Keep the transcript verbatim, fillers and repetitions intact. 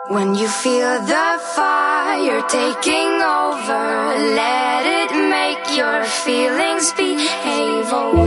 When you feel the fire taking over, let it make your feelings behave. Oh,